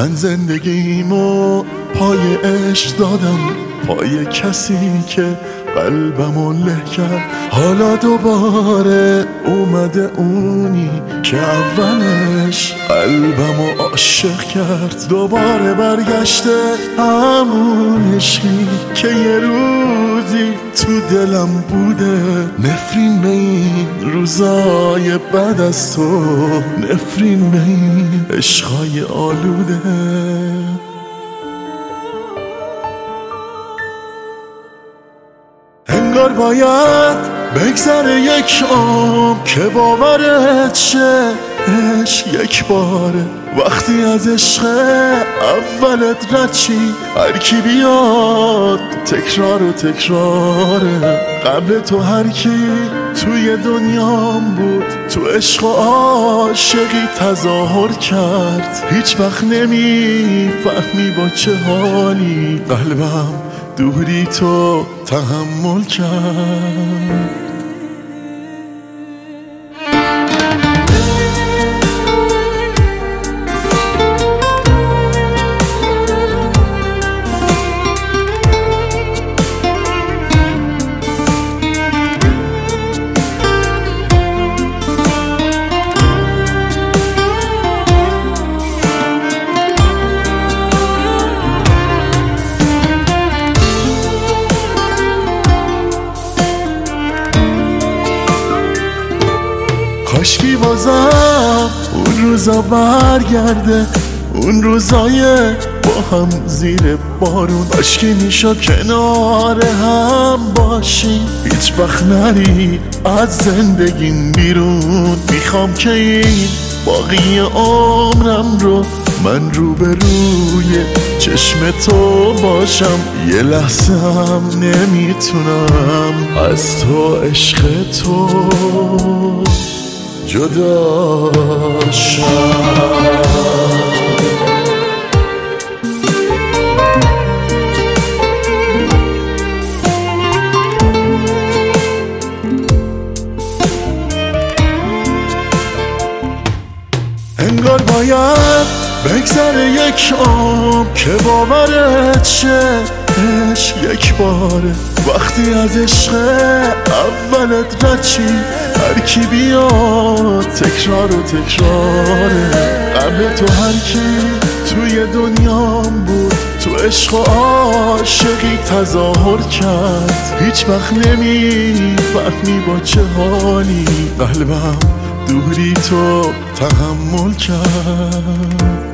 من زندگیمو پای عشق دادم، پای کسی که قلبمو له کرد. حالا دوباره اومده اونی که اولش قلبمو عاشق کرد. دوباره برگشته همون عشقی که یه روزی تو دلم بوده. نفرین به این روزای بعد از تو، نفرین به این عشقای آلوده. انگار باید بگذره یک عمر که باورت شه عشق یک باره. وقتی از عشق اولت رد چی، هر کی بیاد تکرار و تکراره. قبل تو هر کی توی دنیام بود، تو عشق و عاشقی تظاهر کرد. هیچ وقت نمیفهمی با چه حالی قلبم دوری تو تحمل کرد. کاشکی بازم اون روزا برگرده، اون روزای با هم زیر بارون. کاشکی میشد کنار هم باشیم، هیچ وقت نری از زندگیم بیرون. میخوام که این باقی عمرم رو من روبروی چشم تو باشم. یه لحظه هم نمیتونم از تو عشق تو جدا شم. انگار باید بگذره یک عمر که باورت شه عشق یک باره. وقتی از عشق اولت رد چی، هر کی بیاد تکرار و تکراره. قبل تو هر کی توی دنیام بود، تو عشق و عاشقی تظاهر کرد. هیچ وقت نمیفهمی با چه حالی قلبم دوری تو تحمل کرد.